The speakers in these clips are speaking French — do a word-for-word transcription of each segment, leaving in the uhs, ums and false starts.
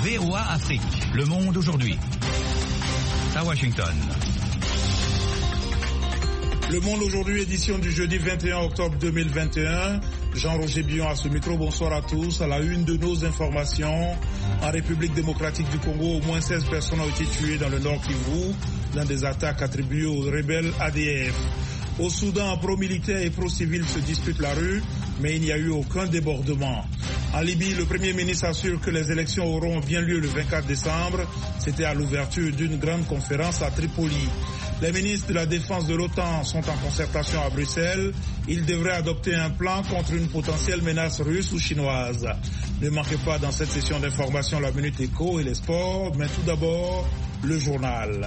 V O A Afrique, Le Monde aujourd'hui. À Washington. Le Monde aujourd'hui, édition du jeudi vingt et un octobre deux mille vingt et un. Jean-Roger Billon à ce micro, bonsoir à tous. À la une de nos informations, en République démocratique du Congo, au moins seize personnes ont été tuées dans le Nord Kivu dans des attaques attribuées aux rebelles A D F. Au Soudan, pro-militaires et pro-civils se disputent la rue, mais il n'y a eu aucun débordement. En Libye, le Premier ministre assure que les élections auront bien lieu le vingt-quatre décembre. C'était à l'ouverture d'une grande conférence à Tripoli. Les ministres de la Défense de l'OTAN sont en concertation à Bruxelles. Ils devraient adopter un plan contre une potentielle menace russe ou chinoise. Ne manquez pas dans cette session d'information la Minute Éco et les sports, mais tout d'abord, le journal.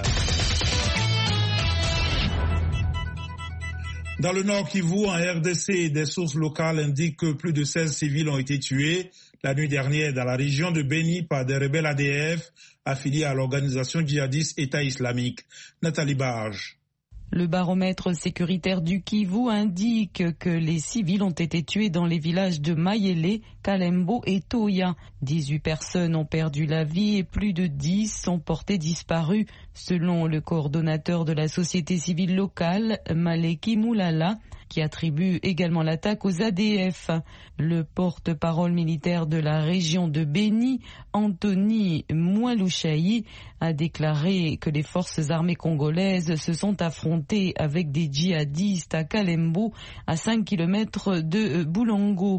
Dans le Nord Kivu, en R D C, des sources locales indiquent que plus de seize civils ont été tués la nuit dernière dans la région de Beni par des rebelles A D F affiliés à l'organisation djihadiste État islamique. Nathalie Barge. Le baromètre sécuritaire du Kivu indique que les civils ont été tués dans les villages de Mayele, Kalembo et Toya. dix-huit personnes ont perdu la vie et plus de dix sont portées disparues, selon le coordonnateur de la société civile locale, Maleki Moulala, qui attribue également l'attaque aux A D F. Le porte-parole militaire de la région de Beni, Anthony Mwalushayi, a déclaré que les forces armées congolaises se sont affrontées avec des djihadistes à Kalembo, à cinq kilomètres de Boulongo.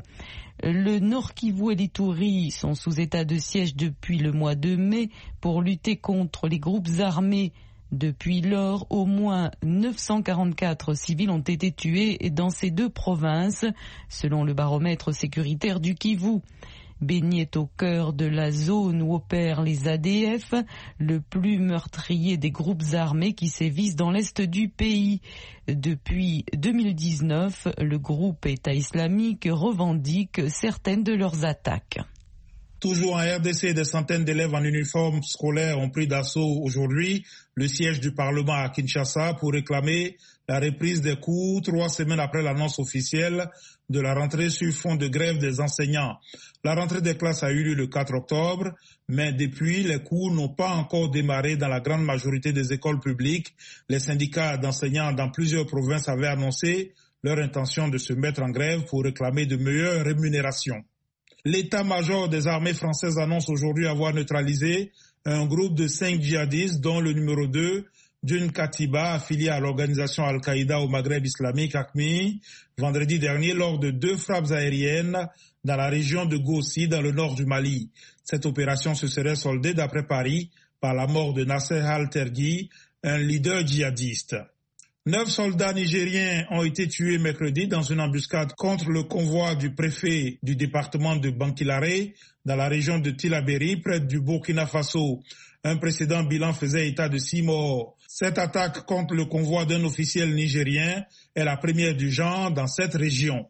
Le Nord Kivu et l'Ituri sont sous état de siège depuis le mois de mai pour lutter contre les groupes armés. Depuis lors, au moins neuf cent quarante-quatre civils ont été tués dans ces deux provinces, selon le baromètre sécuritaire du Kivu. Beni est au cœur de la zone où opèrent les A D F, le plus meurtrier des groupes armés qui sévissent dans l'est du pays. Depuis deux mille dix-neuf, le groupe État islamique revendique certaines de leurs attaques. Toujours en R D C, des centaines d'élèves en uniforme scolaire ont pris d'assaut aujourd'hui le siège du Parlement à Kinshasa pour réclamer la reprise des cours trois semaines après l'annonce officielle de la rentrée sur fond de grève des enseignants. La rentrée des classes a eu lieu le quatre octobre, mais depuis, les cours n'ont pas encore démarré dans la grande majorité des écoles publiques. Les syndicats d'enseignants dans plusieurs provinces avaient annoncé leur intention de se mettre en grève pour réclamer de meilleures rémunérations. L'état-major des armées françaises annonce aujourd'hui avoir neutralisé un groupe de cinq djihadistes, dont le numéro deux d'une Katiba affiliée à l'organisation Al-Qaïda au Maghreb islamique, A Q M I, vendredi dernier lors de deux frappes aériennes dans la région de Gossi, dans le nord du Mali. Cette opération se serait soldée, d'après Paris, par la mort de Nasser Al-Tergui, un leader djihadiste. Neuf soldats nigériens ont été tués mercredi dans une embuscade contre le convoi du préfet du département de Bankilare dans la région de Tillabéri, près du Burkina Faso. Un précédent bilan faisait état de six morts. Cette attaque contre le convoi d'un officiel nigérien est la première du genre dans cette région.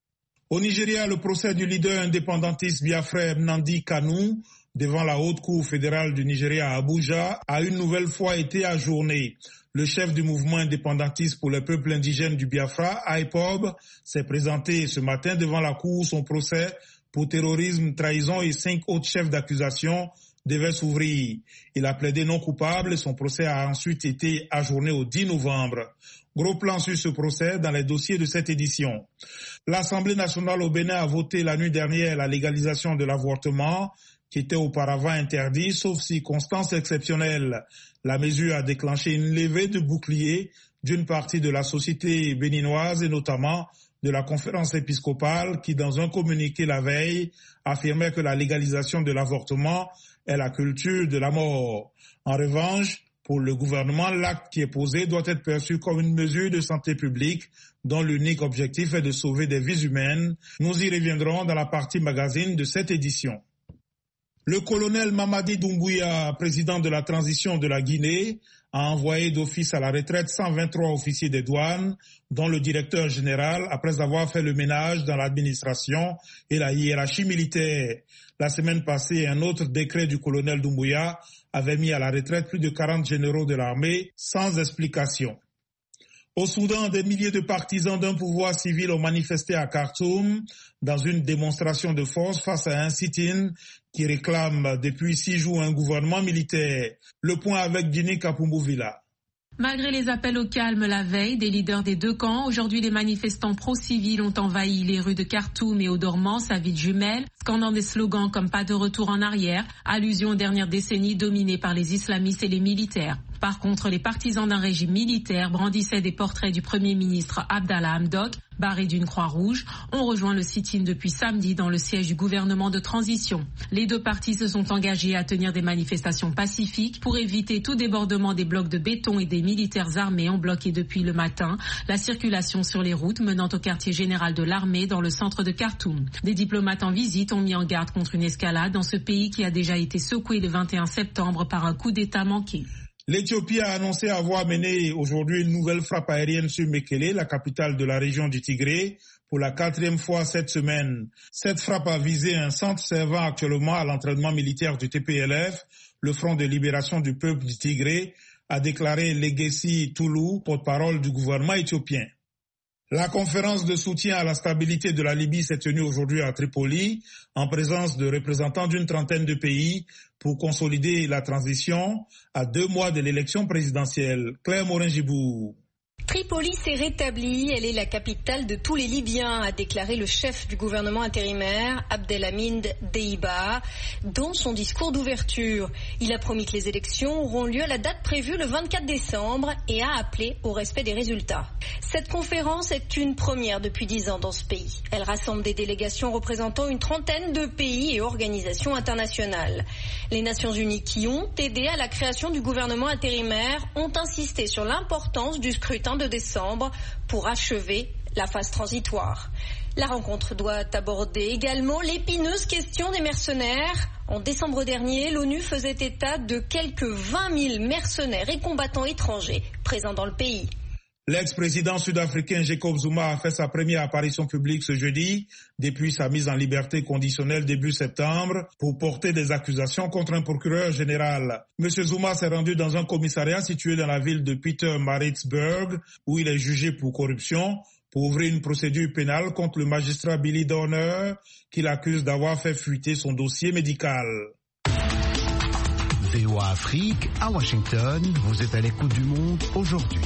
Au Nigeria, le procès du leader indépendantiste biafrais Nnamdi Kanu devant la Haute Cour fédérale du Nigeria à Abuja a une nouvelle fois été ajourné. Le chef du mouvement indépendantiste pour les peuples indigènes du Biafra, I P O B, s'est présenté ce matin devant la Cour. Son procès pour terrorisme, trahison et cinq autres chefs d'accusation devait s'ouvrir. Il a plaidé non coupable et son procès a ensuite été ajourné au dix novembre. Gros plan sur ce procès dans les dossiers de cette édition. L'Assemblée nationale au Bénin a voté la nuit dernière la légalisation de l'avortement, qui était auparavant interdit, sauf circonstances exceptionnelles. La mesure a déclenché une levée de boucliers d'une partie de la société béninoise et notamment de la conférence épiscopale qui, dans un communiqué la veille, affirmait que la légalisation de l'avortement est la culture de la mort. En revanche, pour le gouvernement, l'acte qui est posé doit être perçu comme une mesure de santé publique dont l'unique objectif est de sauver des vies humaines. Nous y reviendrons dans la partie magazine de cette édition. Le colonel Mamadi Doumbouya, président de la transition de la Guinée, a envoyé d'office à la retraite cent vingt-trois officiers des douanes, dont le directeur général, après avoir fait le ménage dans l'administration et la hiérarchie militaire. La semaine passée, un autre décret du colonel Doumbouya avait mis à la retraite plus de quarante généraux de l'armée sans explication. Au Soudan, des milliers de partisans d'un pouvoir civil ont manifesté à Khartoum dans une démonstration de force face à un sit-in qui réclame depuis six jours un gouvernement militaire. Le point avec Dini Kapumbu-Villa. Malgré les appels au calme la veille des leaders des deux camps, aujourd'hui les manifestants pro-civils ont envahi les rues de Khartoum et Omdurman, sa ville jumelle, scandant des slogans comme pas de retour en arrière, allusion aux dernières décennies dominées par les islamistes et les militaires. Par contre, les partisans d'un régime militaire brandissaient des portraits du Premier ministre Abdallah Hamdok, barré d'une croix rouge, ont rejoint le sit-in depuis samedi dans le siège du gouvernement de transition. Les deux partis se sont engagés à tenir des manifestations pacifiques pour éviter tout débordement des blocs de béton et des militaires armés ont bloqué depuis le matin la circulation sur les routes menant au quartier général de l'armée dans le centre de Khartoum. Des diplomates en visite ont mis en garde contre une escalade dans ce pays qui a déjà été secoué le vingt et un septembre par un coup d'État manqué. L'Éthiopie a annoncé avoir mené aujourd'hui une nouvelle frappe aérienne sur Mekele, la capitale de la région du Tigré, pour la quatrième fois cette semaine. Cette frappe a visé un centre servant actuellement à l'entraînement militaire du T P L F, le Front de libération du peuple du Tigré, a déclaré Legacy Toulou, porte-parole du gouvernement éthiopien. La conférence de soutien à la stabilité de la Libye s'est tenue aujourd'hui à Tripoli, en présence de représentants d'une trentaine de pays, pour consolider la transition à deux mois de l'élection présidentielle. Claire Morin-Gibou. Tripoli s'est rétablie, elle est la capitale de tous les Libyens, a déclaré le chef du gouvernement intérimaire, Abdelhamid Deiba, dans son discours d'ouverture. Il a promis que les élections auront lieu à la date prévue le vingt-quatre décembre et a appelé au respect des résultats. Cette conférence est une première depuis dix ans dans ce pays. Elle rassemble des délégations représentant une trentaine de pays et organisations internationales. Les Nations Unies qui ont aidé à la création du gouvernement intérimaire ont insisté sur l'importance du scrutin de décembre pour achever la phase transitoire. La rencontre doit aborder également l'épineuse question des mercenaires. En décembre dernier, l'ONU faisait état de quelques vingt mille mercenaires et combattants étrangers présents dans le pays. L'ex-président sud-africain Jacob Zuma a fait sa première apparition publique ce jeudi, depuis sa mise en liberté conditionnelle début septembre, pour porter des accusations contre un procureur général. Monsieur Zuma s'est rendu dans un commissariat situé dans la ville de Pietermaritzburg, où il est jugé pour corruption, pour ouvrir une procédure pénale contre le magistrat Billy Dorner, qu'il accuse d'avoir fait fuiter son dossier médical. V O A Afrique, à Washington, vous êtes à l'écoute du monde aujourd'hui.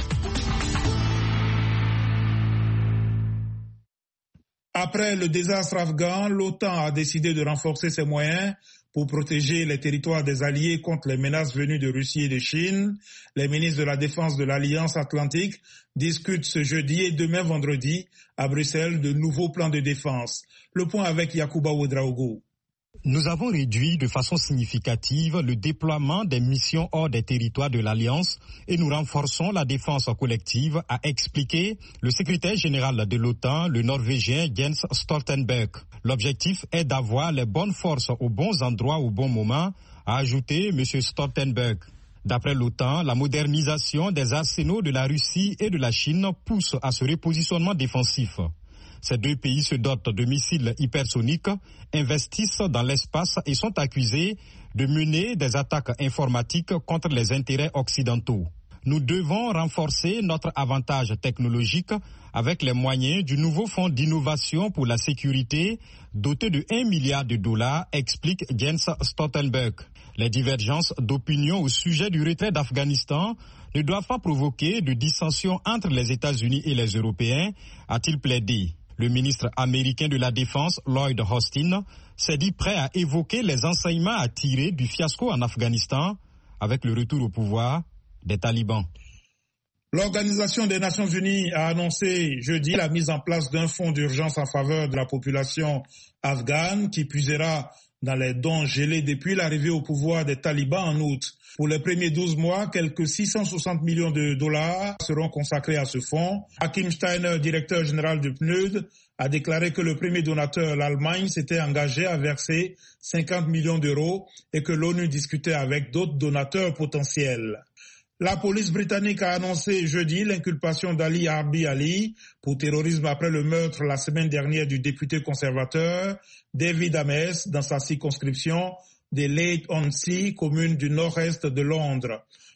Après le désastre afghan, l'OTAN a décidé de renforcer ses moyens pour protéger les territoires des alliés contre les menaces venues de Russie et de Chine. Les ministres de la Défense de l'Alliance Atlantique discutent ce jeudi et demain vendredi à Bruxelles de nouveaux plans de défense. Le point avec Yacouba Ouedraogo. Nous avons réduit de façon significative le déploiement des missions hors des territoires de l'Alliance et nous renforçons la défense collective, a expliqué le secrétaire général de l'OTAN, le Norvégien Jens Stoltenberg. L'objectif est d'avoir les bonnes forces aux bons endroits au bon moment, a ajouté M. Stoltenberg. D'après l'OTAN, la modernisation des arsenaux de la Russie et de la Chine pousse à ce repositionnement défensif. Ces deux pays se dotent de missiles hypersoniques, investissent dans l'espace et sont accusés de mener des attaques informatiques contre les intérêts occidentaux. Nous devons renforcer notre avantage technologique avec les moyens du nouveau fonds d'innovation pour la sécurité doté de un milliard de dollars, explique Jens Stoltenberg. Les divergences d'opinion au sujet du retrait d'Afghanistan ne doivent pas provoquer de dissensions entre les États-Unis et les Européens, a-t-il plaidé. Le ministre américain de la Défense, Lloyd Austin, s'est dit prêt à évoquer les enseignements à tirer du fiasco en Afghanistan avec le retour au pouvoir des talibans. L'Organisation des Nations Unies a annoncé jeudi la mise en place d'un fonds d'urgence en faveur de la population afghane qui puisera dans les dons gelés depuis l'arrivée au pouvoir des talibans en août. Pour les premiers douze mois, quelques six cent soixante millions de dollars seront consacrés à ce fonds. Hakim Steiner, directeur général du P N U D, a déclaré que le premier donateur, l'Allemagne, s'était engagé à verser cinquante millions d'euros et que l'ONU discutait avec d'autres donateurs potentiels. La police britannique a annoncé jeudi l'inculpation d'Ali Harbi Ali pour terrorisme après le meurtre la semaine dernière du député conservateur David Ames dans sa circonscription des Leyton-on-Sea, commune du nord-est de Londres.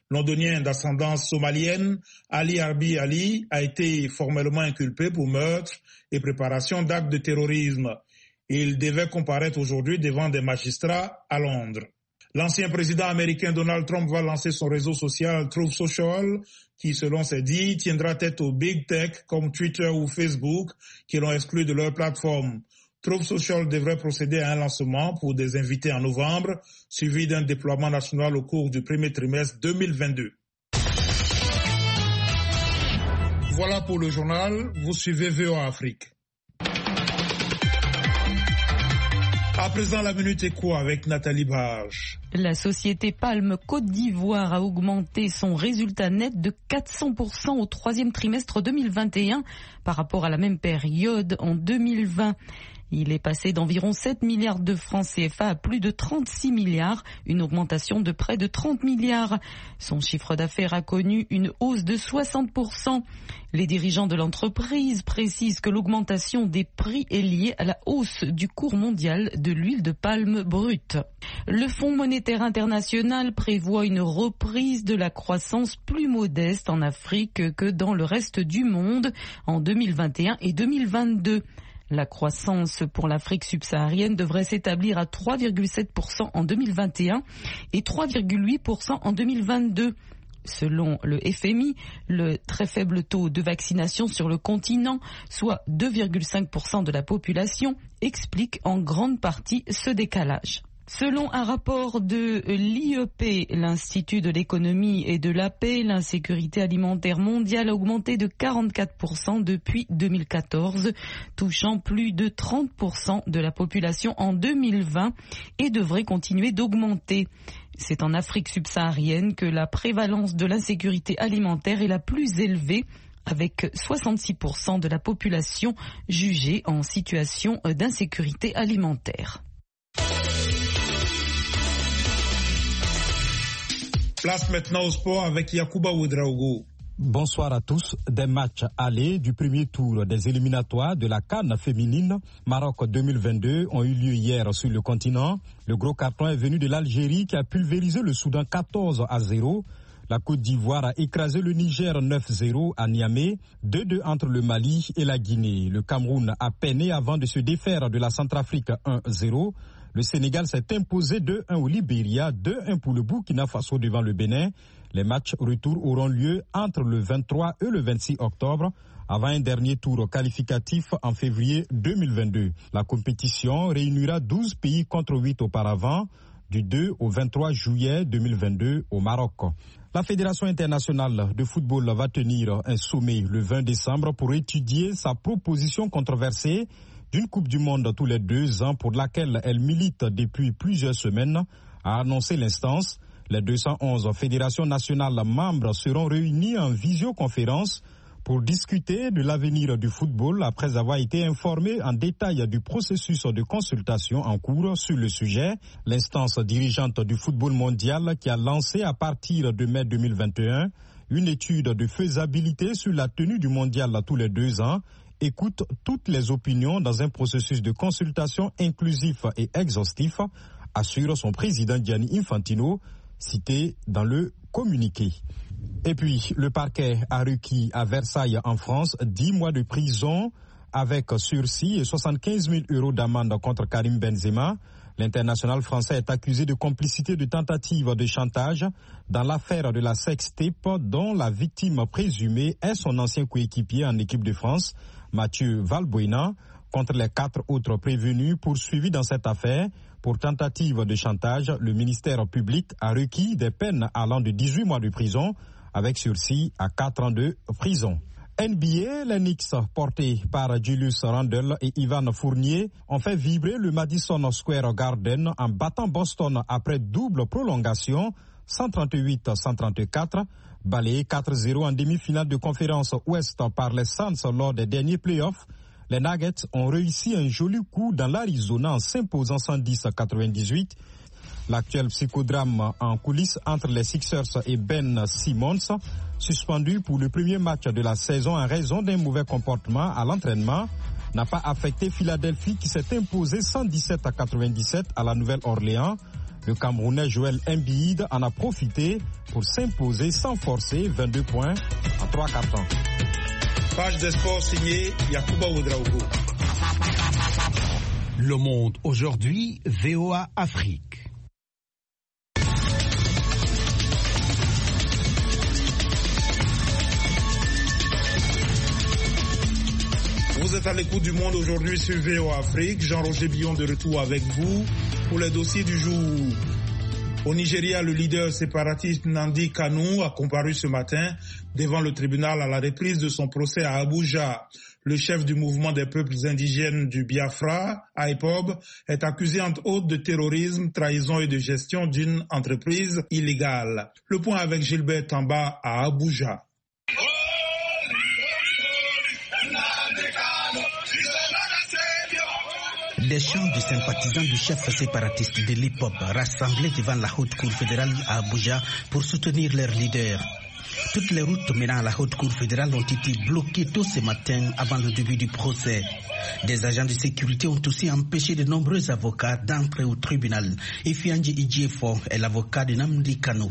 londonien d'ascendance somalienne, Ali Harbi Ali, a été formellement inculpé pour meurtre et préparation d'actes de terrorisme. Il devait comparaître aujourd'hui devant des magistrats à Londres. L'ancien président américain Donald Trump va lancer son réseau social Truth Social, qui, selon ses dits, tiendra tête aux big tech comme Twitter ou Facebook, qui l'ont exclu de leur plateforme. Truth Social devrait procéder à un lancement pour des invités en novembre, suivi d'un déploiement national au cours du premier trimestre deux mille vingt-deux. Voilà pour le journal. Vous suivez V O A Afrique. À présent, la Minute Éco avec Nathalie Barge. La société Palm Côte d'Ivoire a augmenté son résultat net de quatre cents pour cent au troisième trimestre deux mille vingt et un par rapport à la même période en deux mille vingt. Il est passé d'environ sept milliards de francs C F A à plus de trente-six milliards, une augmentation de près de trente milliards. Son chiffre d'affaires a connu une hausse de soixante pour cent. Les dirigeants de l'entreprise précisent que l'augmentation des prix est liée à la hausse du cours mondial de l'huile de palme brute. Le Fonds monétaire international prévoit une reprise de la croissance plus modeste en Afrique que dans le reste du monde en deux mille vingt et un et deux mille vingt-deux. La croissance pour l'Afrique subsaharienne devrait s'établir à trois virgule sept pour cent en deux mille vingt et un et trois virgule huit pour cent en deux mille vingt-deux. Selon le F M I, le très faible taux de vaccination sur le continent, soit deux virgule cinq pour cent de la population, explique en grande partie ce décalage. Selon un rapport de l'I E P, l'Institut de l'économie et de la paix, l'insécurité alimentaire mondiale a augmenté de quarante-quatre pour cent depuis deux mille quatorze, touchant plus de trente pour cent de la population en deux mille vingt et devrait continuer d'augmenter. C'est en Afrique subsaharienne que la prévalence de l'insécurité alimentaire est la plus élevée, avec soixante-six pour cent de la population jugée en situation d'insécurité alimentaire. Place maintenant au sport avec Yacouba Ouedraogo. Bonsoir à tous. Des matchs allés du premier tour des éliminatoires de la CAN féminine Maroc deux mille vingt-deux ont eu lieu hier sur le continent. Le gros carton est venu de l'Algérie qui a pulvérisé le Soudan quatorze à zéro. La Côte d'Ivoire a écrasé le Niger neuf zéro à Niamey, deux deux entre le Mali et la Guinée. Le Cameroun a peiné avant de se défaire de la Centrafrique un zéro. Le Sénégal s'est imposé deux un au Libéria, deux un pour le Burkina Faso devant le Bénin. Les matchs retour auront lieu entre le vingt-trois et le vingt-six octobre, avant un dernier tour qualificatif en février deux mille vingt-deux. La compétition réunira douze pays contre huit auparavant, du deux au vingt-trois juillet deux mille vingt-deux au Maroc. La Fédération internationale de football va tenir un sommet le vingt décembre pour étudier sa proposition controversée d'une Coupe du Monde tous les deux ans pour laquelle elle milite depuis plusieurs semaines, a annoncé l'instance. Les deux cent onze fédérations nationales membres seront réunies en visioconférence pour discuter de l'avenir du football après avoir été informés en détail du processus de consultation en cours sur le sujet. L'instance dirigeante du football mondial qui a lancé à partir de mai deux mille vingt et un une étude de faisabilité sur la tenue du mondial tous les deux ans écoute toutes les opinions dans un processus de consultation inclusif et exhaustif, assure son président Gianni Infantino, cité dans le communiqué. Et puis, le parquet a requis à Versailles en France dix mois de prison avec sursis et soixante-quinze mille euros d'amende contre Karim Benzema. L'international français est accusé de complicité de tentative de chantage dans l'affaire de la sextape dont la victime présumée est son ancien coéquipier en équipe de France, Mathieu Valbuena, contre les quatre autres prévenus poursuivis dans cette affaire. Pour tentative de chantage, le ministère public a requis des peines allant de dix-huit mois de prison avec sursis à quatre ans de prison. N B A, les Knicks, portés par Julius Randle et Ivan Fournier, ont fait vibrer le Madison Square Garden en battant Boston après double prolongation, cent trente-huit à cent trente-quatre, balayé quatre zéro en demi-finale de conférence Ouest par les Suns lors des derniers playoffs. Les Nuggets ont réussi un joli coup dans l'Arizona en s'imposant cent dix à quatre-vingt-dix-huit. L'actuel psychodrame en coulisses entre les Sixers et Ben Simmons, suspendu pour le premier match de la saison en raison d'un mauvais comportement à l'entraînement, n'a pas affecté Philadelphie qui s'est imposé cent dix-sept à quatre-vingt-dix-sept à la Nouvelle-Orléans. Le Camerounais Joël Embiid en a profité pour s'imposer sans forcer vingt-deux points en trois cartons. Page des sports signée Yacouba Ouedraogo. Le Monde aujourd'hui, V O A Afrique. Vous êtes à l'écoute du Monde aujourd'hui sur V O A Afrique. Jean-Roger Billon de retour avec vous pour les dossiers du jour. Au Nigeria, le leader séparatiste Nnamdi Kanu a comparu ce matin devant le tribunal à la reprise de son procès à Abuja. Le chef du mouvement des peuples indigènes du Biafra, I P O B, est accusé entre autres de terrorisme, trahison et de gestion d'une entreprise illégale. Le point avec Gilbert Tamba à Abuja. Des chants de sympathisants du chef séparatiste de l'I P O B rassemblés devant la Haute Cour fédérale à Abuja pour soutenir leur leader. Toutes les routes menant à la Haute Cour fédérale ont été bloquées tôt ce matin avant le début du procès. Des agents de sécurité ont aussi empêché de nombreux avocats d'entrer au tribunal. Ifianji Idjefo est l'avocat de Nnamdi Kanu.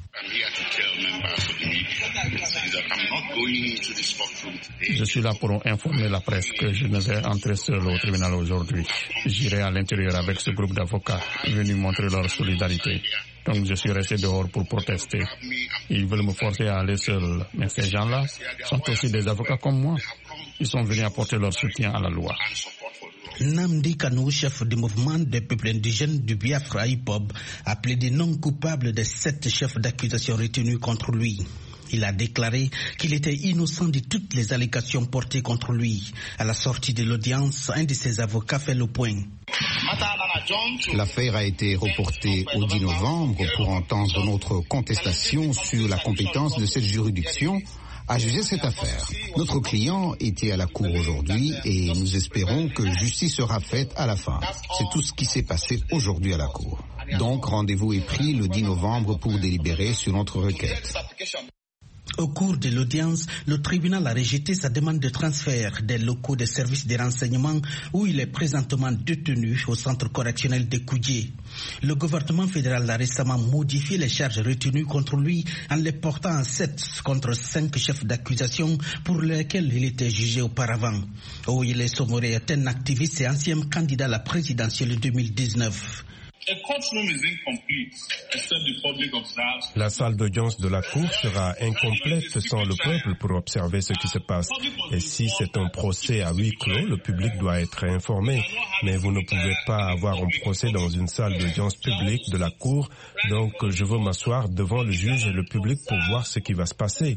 Je suis là pour informer la presse que je ne vais entrer seul au tribunal aujourd'hui. J'irai à l'intérieur avec ce groupe d'avocats venus montrer leur solidarité. Donc je suis resté dehors pour protester. Ils veulent me forcer à aller seul. Mais ces gens-là sont aussi des avocats comme moi. Ils sont venus apporter leur soutien à la loi. Nnamdi Kanu, chef du mouvement des peuples indigènes du Biafra I P O B, a plaidé non coupable des sept chefs d'accusation retenus contre lui. Il a déclaré qu'il était innocent de toutes les allégations portées contre lui. À la sortie de l'audience, un de ses avocats fait le point. L'affaire a été reportée au dix novembre pour entendre notre contestation sur la compétence de cette juridiction à juger cette affaire. Notre client était à la cour aujourd'hui et nous espérons que justice sera faite à la fin. C'est tout ce qui s'est passé aujourd'hui à la cour. Donc rendez-vous est pris le dix novembre pour délibérer sur notre requête. Au cours de l'audience, le tribunal a rejeté sa demande de transfert des locaux des services de renseignement où il est présentement détenu au centre correctionnel de Koudié. Le gouvernement fédéral a récemment modifié les charges retenues contre lui en les portant à sept contre cinq chefs d'accusation pour lesquels il était jugé auparavant. Oyele Somore est un activiste et ancien candidat à la présidentielle deux mille dix-neuf. La salle d'audience de la Cour sera incomplète sans le peuple pour observer ce qui se passe. Et si c'est un procès à huis clos, le public doit être informé. Mais vous ne pouvez pas avoir un procès dans une salle d'audience publique de la Cour. Donc je veux m'asseoir devant le juge et le public pour voir ce qui va se passer.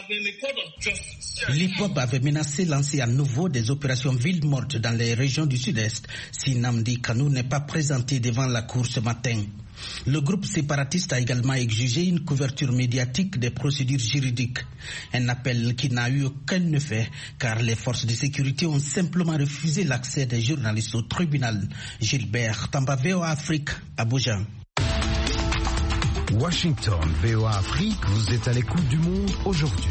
L'I P O B avait menacé lancer à nouveau des opérations villes mortes dans les régions du sud-est si Nnamdi Kanu n'est pas présenté devant la Cour ce matin. Le groupe séparatiste a également exigé une couverture médiatique des procédures juridiques. Un appel qui n'a eu aucun effet car les forces de sécurité ont simplement refusé l'accès des journalistes au tribunal. Gilbert Tamba, V O A Afrique, Abuja. Washington, V O A Afrique, vous êtes à l'écoute du Monde aujourd'hui.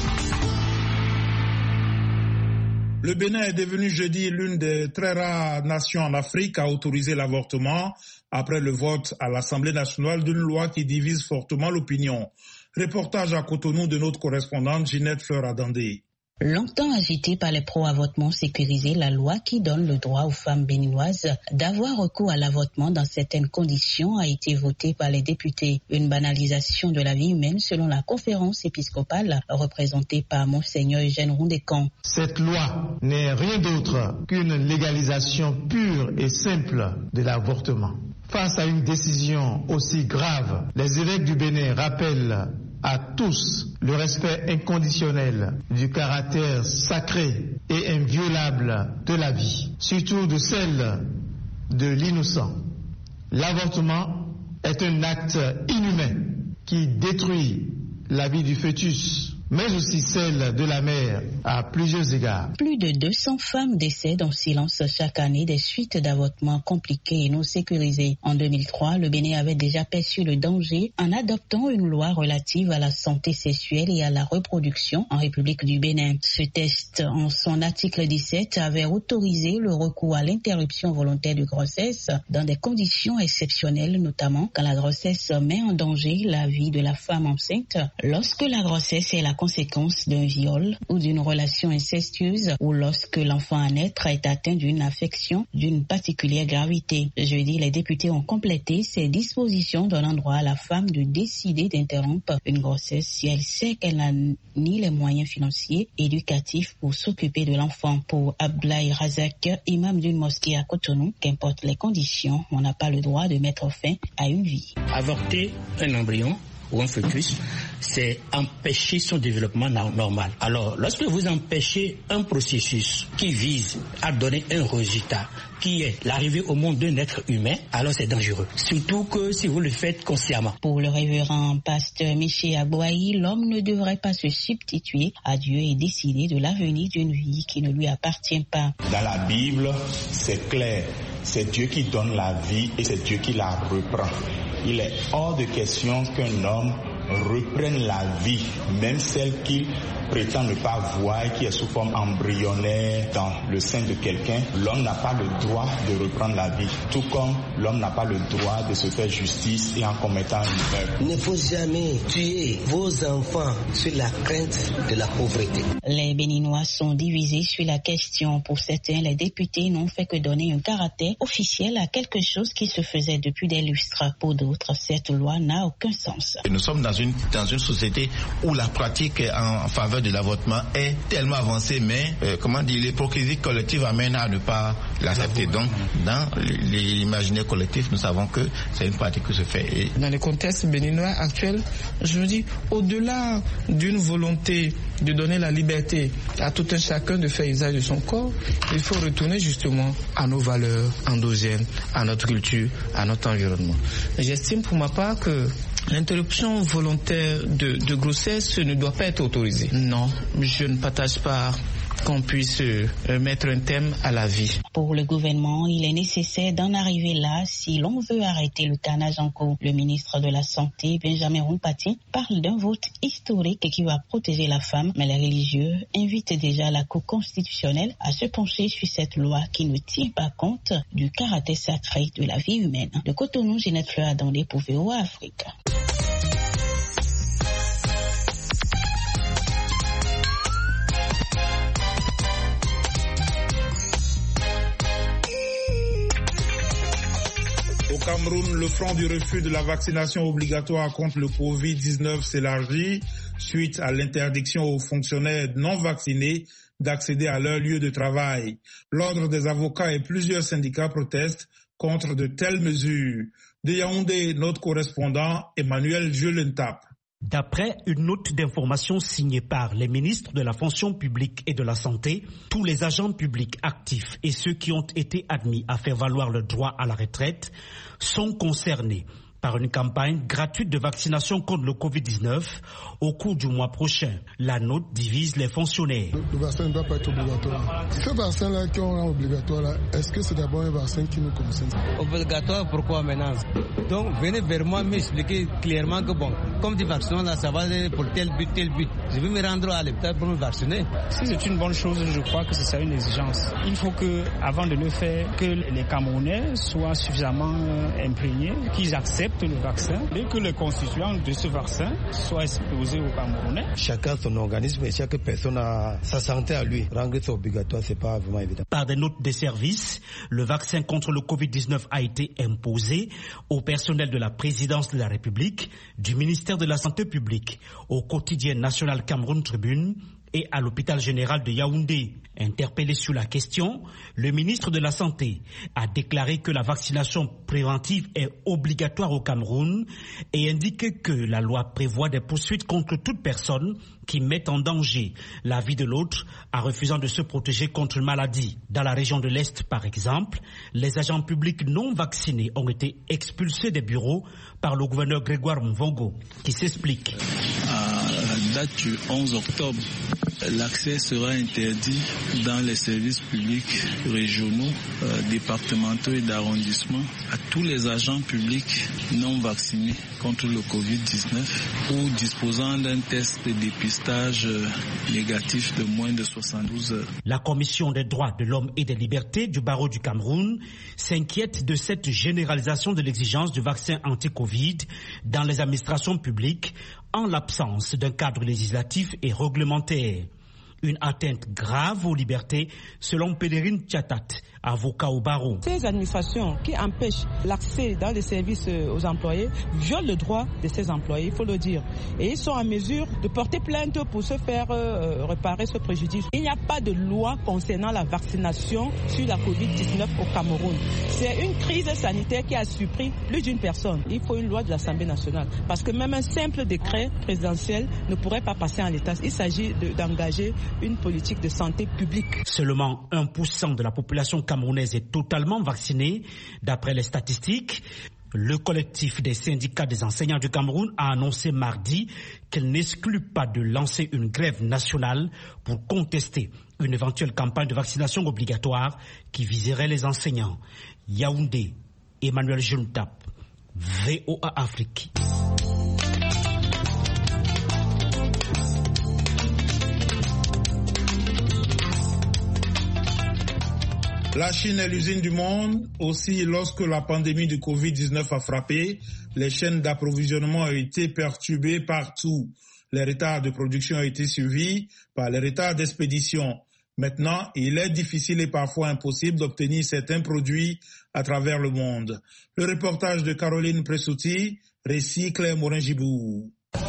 Le Bénin est devenu jeudi l'une des très rares nations en Afrique à autoriser l'avortement après le vote à l'Assemblée nationale d'une loi qui divise fortement l'opinion. Reportage à Cotonou de notre correspondante Ginette Fleur-Adandé. Longtemps agitée par les pro-avortements sécurisés, la loi qui donne le droit aux femmes béninoises d'avoir recours à l'avortement dans certaines conditions a été votée par les députés. Une banalisation de la vie humaine selon la conférence épiscopale représentée par Monseigneur Eugène Rondécan. Cette loi n'est rien d'autre qu'une légalisation pure et simple de l'avortement. Face à une décision aussi grave, les évêques du Bénin rappellent à tous le respect inconditionnel du caractère sacré et inviolable de la vie, surtout de celle de l'innocent. L'avortement est un acte inhumain qui détruit la vie du fœtus, mais aussi celle de la mère à plusieurs égards. Plus de deux cents femmes décèdent en silence chaque année des suites d'avortements compliqués et non sécurisés. En deux mille trois, le Bénin avait déjà perçu le danger en adoptant une loi relative à la santé sexuelle et à la reproduction en République du Bénin. Ce texte, en son article dix-sept, avait autorisé le recours à l'interruption volontaire de grossesse dans des conditions exceptionnelles, notamment quand la grossesse met en danger la vie de la femme enceinte, lorsque la grossesse est la conséquence d'un viol ou d'une relation incestueuse ou lorsque l'enfant à naître est atteint d'une affection d'une particulière gravité. Jeudi, les députés ont complété ces dispositions donnant droit à la femme de décider d'interrompre une grossesse si elle sait qu'elle n'a ni les moyens financiers, éducatifs pour s'occuper de l'enfant. Pour Abdoulaye Razak, imam d'une mosquée à Cotonou, qu'importe les conditions, on n'a pas le droit de mettre fin à une vie. Avorter un embryon ou un fœtus, c'est empêcher son développement normal. Alors, lorsque vous empêchez un processus qui vise à donner un résultat, qui est l'arrivée au monde d'un être humain, alors c'est dangereux. Surtout que si vous le faites consciemment. Pour le révérend pasteur Michel Abouaï, l'homme ne devrait pas se substituer à Dieu et décider de l'avenir d'une vie qui ne lui appartient pas. Dans la Bible, c'est clair. C'est Dieu qui donne la vie et c'est Dieu qui la reprend. Il est hors de question qu'un homme reprenne la vie, même celle qu'il prétend ne pas voir, qui est sous forme embryonnaire dans le sein de quelqu'un. L'homme n'a pas le droit de reprendre la vie, tout comme l'homme n'a pas le droit de se faire justice et en commettant une meurtre. Il ne faut jamais tuer vos enfants sur la crainte de la pauvreté. Les Béninois sont divisés sur la question. Pour certains, les députés n'ont fait que donner un caractère officiel à quelque chose qui se faisait depuis des lustres. Pour d'autres, cette loi n'a aucun sens. Nous sommes dans une, dans une société où la pratique en faveur de l'avortement est tellement avancée, mais euh, comment dire, l'hypocrisie collective amène à ne pas l'accepter. Donc, dans l'imaginaire collectif, nous savons que c'est une pratique qui se fait. Et... Dans le contexte béninois actuel, je me dis, au-delà d'une volonté de donner la liberté à tout un chacun de faire usage de son corps, il faut retourner justement à nos valeurs endogènes, à notre culture, à notre environnement. J'estime pour ma part que l'interruption volontaire de, de grossesse ne doit pas être autorisée. Non, je ne partage pas qu'on puisse euh, mettre un terme à la vie. Pour le gouvernement, il est nécessaire d'en arriver là si l'on veut arrêter le carnage en cours. Le ministre de la Santé, Benjamin Rompati, parle d'un vote historique qui va protéger la femme, mais les religieux invitent déjà la Cour constitutionnelle à se pencher sur cette loi qui ne tient pas compte du caractère sacré de la vie humaine. De Cotonou, Ginette Fleur Adandé pour V O A Afrique. Au Cameroun, le front du refus de la vaccination obligatoire contre le covid dix-neuf s'élargit suite à l'interdiction aux fonctionnaires non vaccinés d'accéder à leur lieu de travail. L'Ordre des avocats et plusieurs syndicats protestent contre de telles mesures. De Yaoundé, notre correspondant Emmanuel Julentap. D'après une note d'information signée par les ministres de la fonction publique et de la santé, tous les agents publics actifs et ceux qui ont été admis à faire valoir le droit à la retraite sont concernés par une campagne gratuite de vaccination contre le covid dix-neuf au cours du mois prochain. La note divise les fonctionnaires. Le, le vaccin ne doit pas être obligatoire. Ce vaccin-là qu'on rend obligatoire, là, est-ce que c'est d'abord un vaccin qui nous concerne? Obligatoire, pourquoi maintenant? Donc venez vers moi m'expliquer clairement que bon, comme des vaccins là, ça va pour tel but, tel but. Je vais me rendre à l'hôpital pour me vacciner. Si c'est une bonne chose, je crois que c'est ça une exigence. Il faut que, avant de le faire, que les Camerounais soient suffisamment imprégnés, qu'ils acceptent le vaccin et que les constituants de ce vaccin soient exposés aux Camerounais. Chacun son organisme et chaque personne a sa santé à lui. Rendre ça obligatoire, c'est pas vraiment évident. Par des notes de service, le vaccin contre le covid dix-neuf a été imposé au personnel de la présidence de la République, du ministère de la Santé publique, au quotidien national Cameroun Tribune et à l'hôpital général de Yaoundé. Interpellé sur la question, le ministre de la Santé a déclaré que la vaccination préventive est obligatoire au Cameroun et indiqué que la loi prévoit des poursuites contre toute personne qui met en danger la vie de l'autre en refusant de se protéger contre une maladie. Dans la région de l'Est, par exemple, les agents publics non vaccinés ont été expulsés des bureaux par le gouverneur Grégoire Mvongo, qui s'explique. Euh, à date du onze octobre, l'accès sera interdit dans les services publics régionaux, euh, départementaux et d'arrondissement à tous les agents publics non vaccinés contre le covid dix-neuf ou disposant d'un test de dépistage euh, négatif de moins de soixante-douze heures. La Commission des droits de l'homme et des libertés du barreau du Cameroun s'inquiète de cette généralisation de l'exigence du vaccin anti-Covid dans les administrations publiques en l'absence d'un cadre législatif et réglementaire. Une atteinte grave aux libertés, selon Pédérine Tchatat, avocat au barreau. Ces administrations qui empêchent l'accès dans les services aux employés violent le droit de ces employés, il faut le dire. Et ils sont en mesure de porter plainte pour se faire euh, réparer ce préjudice. Il n'y a pas de loi concernant la vaccination sur la covid dix-neuf au Cameroun. C'est une crise sanitaire qui a surpris plus d'une personne. Il faut une loi de l'Assemblée nationale. Parce que même un simple décret présidentiel ne pourrait pas passer en l'état. Il s'agit de, d'engager une politique de santé publique. Seulement un pour cent de la population camerounaise est totalement vaccinée. D'après les statistiques, le collectif des syndicats des enseignants du Cameroun a annoncé mardi qu'il n'exclut pas de lancer une grève nationale pour contester une éventuelle campagne de vaccination obligatoire qui viserait les enseignants. Yaoundé, Emmanuel Juntap, V O A Afrique. La Chine est l'usine du monde. Aussi, lorsque la pandémie du covid dix-neuf a frappé, les chaînes d'approvisionnement ont été perturbées partout. Les retards de production ont été suivis par les retards d'expédition. Maintenant, il est difficile et parfois impossible d'obtenir certains produits à travers le monde. Le reportage de Caroline Pressouti, récit Claire Morin-Gibourg.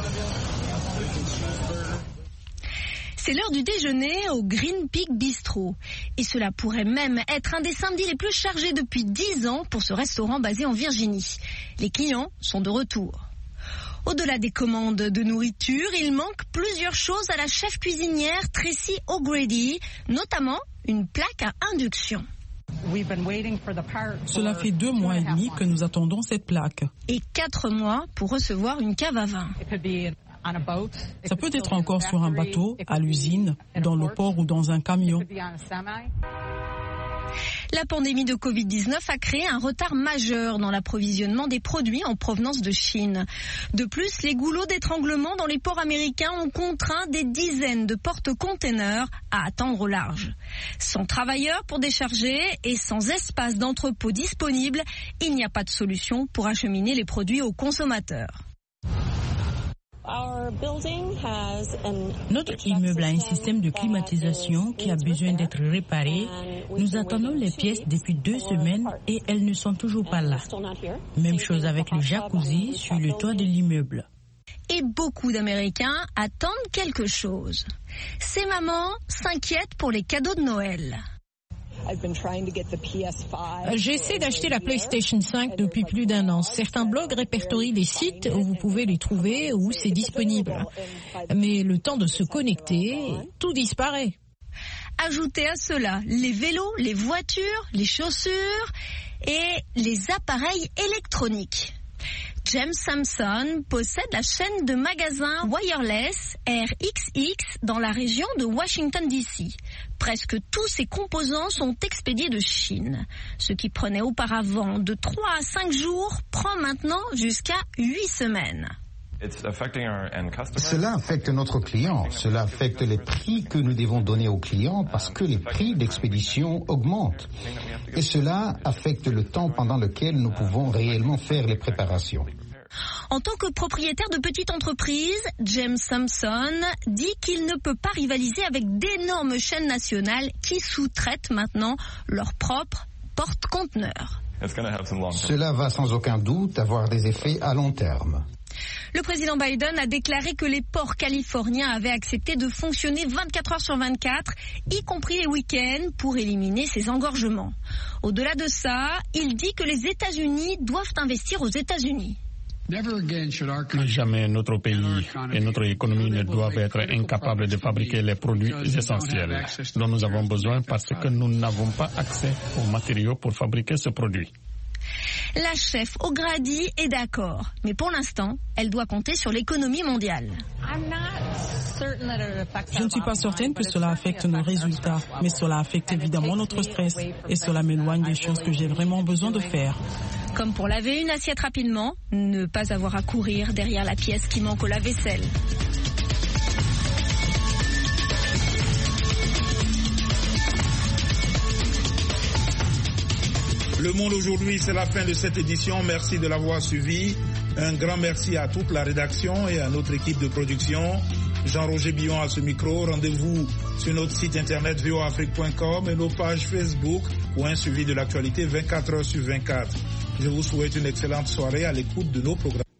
C'est l'heure du déjeuner au Green Peak Bistro. Et cela pourrait même être un des samedis les plus chargés depuis dix ans pour ce restaurant basé en Virginie. Les clients sont de retour. Au-delà des commandes de nourriture, il manque plusieurs choses à la chef cuisinière Tracy O'Grady, notamment une plaque à induction. Cela fait deux mois et demi que nous attendons cette plaque. Et quatre mois pour recevoir une cave à vin. Ça peut être encore sur un bateau, à l'usine, dans le port ou dans un camion. La pandémie de covid dix-neuf a créé un retard majeur dans l'approvisionnement des produits en provenance de Chine. De plus, les goulots d'étranglement dans les ports américains ont contraint des dizaines de porte-containers à attendre au large. Sans travailleurs pour décharger et sans espace d'entrepôt disponible, il n'y a pas de solution pour acheminer les produits aux consommateurs. Notre immeuble a un système de climatisation qui a besoin d'être réparé. Nous attendons les pièces depuis deux semaines et elles ne sont toujours pas là. Même chose avec le jacuzzi sur le toit de l'immeuble. Et beaucoup d'Américains attendent quelque chose. Ces mamans s'inquiètent pour les cadeaux de Noël. J'essaie d'acheter la PlayStation cinq depuis plus d'un an. Certains blogs répertorient des sites où vous pouvez les trouver, où c'est disponible. Mais le temps de se connecter, tout disparaît. Ajoutez à cela les vélos, les voitures, les chaussures et les appareils électroniques. James Sampson possède la chaîne de magasins Wireless R X X dans la région de Washington D C. Presque tous ces composants sont expédiés de Chine. Ce qui prenait auparavant de trois à cinq jours prend maintenant jusqu'à huit semaines. Cela affecte notre client, cela affecte les prix que nous devons donner aux clients parce que les prix d'expédition augmentent. Et cela affecte le temps pendant lequel nous pouvons réellement faire les préparations. En tant que propriétaire de petite entreprise, James Sampson dit qu'il ne peut pas rivaliser avec d'énormes chaînes nationales qui sous-traitent maintenant leurs propres porte-conteneurs. Cela va sans aucun doute avoir des effets à long terme. Le président Biden a déclaré que les ports californiens avaient accepté de fonctionner vingt-quatre heures sur vingt-quatre, y compris les week-ends, pour éliminer ces engorgements. Au-delà de ça, il dit que les États-Unis doivent investir aux États-Unis. Jamais notre pays et notre économie ne doivent être incapables de fabriquer les produits essentiels dont nous avons besoin parce que nous n'avons pas accès aux matériaux pour fabriquer ce produit. La chef au Grady est d'accord, mais pour l'instant, elle doit compter sur l'économie mondiale. Je ne suis pas certaine que cela affecte nos résultats, mais cela affecte évidemment notre stress et cela m'éloigne des choses que j'ai vraiment besoin de faire. Comme pour laver une assiette rapidement, ne pas avoir à courir derrière la pièce qui manque au lave-vaisselle. Le Monde aujourd'hui, c'est la fin de cette édition. Merci de l'avoir suivi. Un grand merci à toute la rédaction et à notre équipe de production. Jean-Roger Billon à ce micro. Rendez-vous sur notre site internet v o afrique point com et nos pages Facebook pour un suivi de l'actualité vingt-quatre heures sur vingt-quatre. Je vous souhaite une excellente soirée à l'écoute de nos programmes.